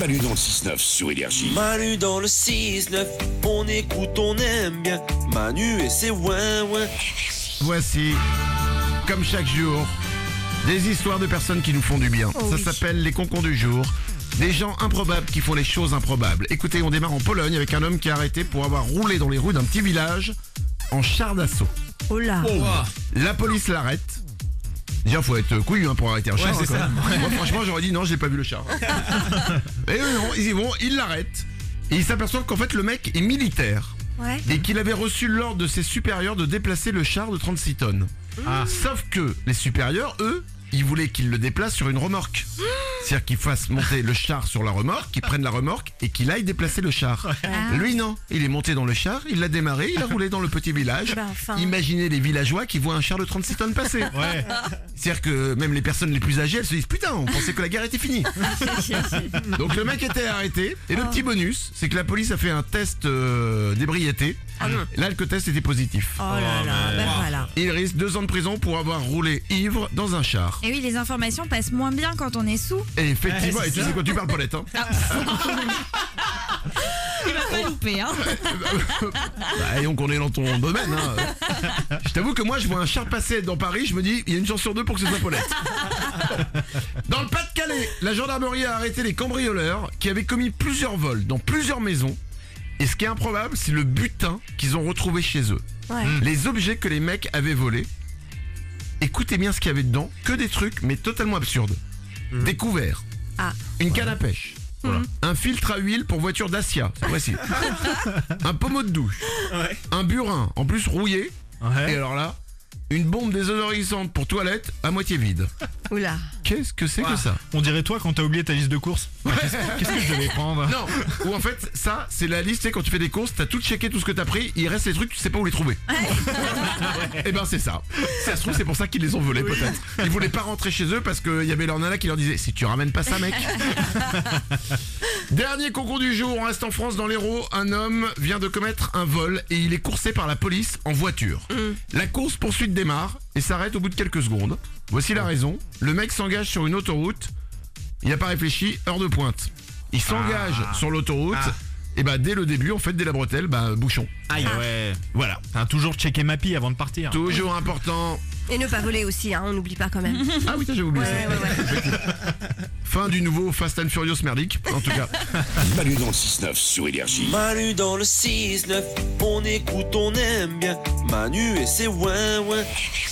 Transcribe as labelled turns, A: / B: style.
A: Manu dans le 6-9 sur Énergie.
B: Manu dans le 6-9, on écoute, on aime bien. Manu et ses ouin-ouin.
C: Voici, comme chaque jour, des histoires de personnes qui nous font du bien. Ça s'appelle les concons du jour. Des gens improbables qui font les choses improbables. Écoutez, on démarre en Pologne avec un homme qui est arrêté pour avoir roulé dans les rues d'un petit village en char d'assaut.
D: Oh là.
C: La police l'arrête. Déjà, faut être couillu pour arrêter un char.
E: c'est ça.
C: Moi, franchement, j'aurais dit non, j'ai pas vu le char. Et eux, non, ils y vont, ils l'arrêtent. Et ils s'aperçoivent qu'en fait, le mec est militaire.
D: Ouais.
C: Et qu'il avait reçu l'ordre de ses supérieurs de déplacer le char de 36 tonnes. Sauf que les supérieurs, eux, ils voulaient qu'il le déplace sur une remorque. C'est-à-dire qu'il fasse monter le char sur la remorque, qu'il prenne la remorque et qu'il aille déplacer le char. Lui non, il est monté dans le char, il l'a démarré, il a roulé dans le petit village.
D: Ben, enfin.
C: Imaginez les villageois qui voient un char de 36 tonnes passer.
E: Ouais.
C: C'est-à-dire que même les personnes les plus âgées, elles se disent putain, on pensait que la guerre était finie. Donc le mec était arrêté et le petit bonus, c'est que la police a fait un test d'ébriété. L'alcotest était positif.
D: Oh là là, ben voilà.
C: Il risque 2 ans de prison pour avoir roulé ivre dans un char.
F: Et oui, les informations passent moins bien quand on est sous.
C: Et effectivement,
E: Ouais, c'est
C: et tu
E: ça.
C: sais quand tu parles Paulette, hein.
F: Il va pas louper, hein.
C: Bah, et donc on est dans ton domaine, hein. Je t'avoue que moi je vois un char passer dans Paris, je me dis il y a une chance sur 2 pour que ce soit Paulette. Dans le Pas-de-Calais, la gendarmerie a arrêté les cambrioleurs qui avaient commis plusieurs vols dans plusieurs maisons. Et ce qui est improbable, c'est le butin qu'ils ont retrouvé chez eux.
D: Ouais.
C: Les objets que les mecs avaient volés. Écoutez bien ce qu'il y avait dedans, que des trucs mais totalement absurdes. Des couverts,
D: Ah.
C: une canne à pêche, un filtre à huile pour voiture Dacia, c'est précis, un pommeau de douche,
E: Ouais.
C: un burin, en plus rouillé, et
E: Ouais.
C: alors là, une bombe désodorisante pour toilette à moitié vide.
D: Oula.
C: Qu'est-ce que c'est que ça?
E: On dirait toi quand t'as oublié ta liste de courses. Qu'est-ce que je devais prendre?
C: Non, ou en fait, ça, c'est la liste, tu sais, quand tu fais des courses, t'as tout checké, tout ce que t'as pris, il reste les trucs, tu sais pas où les trouver. Et ben c'est ça. Si ça se trouve, c'est pour ça qu'ils les ont volés peut-être. Ils voulaient pas rentrer chez eux parce qu'il y avait leur nana qui leur disait si tu ramènes pas ça, mec. Dernier concours du jour, on reste en France dans l'Hérault. Un homme vient de commettre un vol et il est coursé par la police en voiture. La course poursuite démarre et s'arrête au bout de quelques secondes. Voici la raison. Le mec s'engage sur une autoroute. Il n'a pas réfléchi, heure de pointe. Il s'engage sur l'autoroute. Et bah dès le début, en fait, dès la bretelle, bouchon.
E: Aïe, ouais.
C: Voilà.
E: Enfin, toujours checker Mappy avant de partir.
C: Toujours important.
D: Et ne pas voler aussi, hein, on n'oublie pas quand même.
C: Ah oui, j'ai oublié ça.
D: Ouais.
C: Fin du nouveau Fast and Furious merdique, en tout cas.
A: Manu dans le 6-9 sur Énergie.
B: Manu dans le 6-9, on écoute, on aime bien. Manu et ses ouin-ouin.